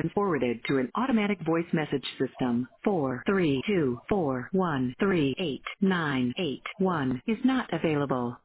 been forwarded to an automatic voice message system. 43241389881 is not available.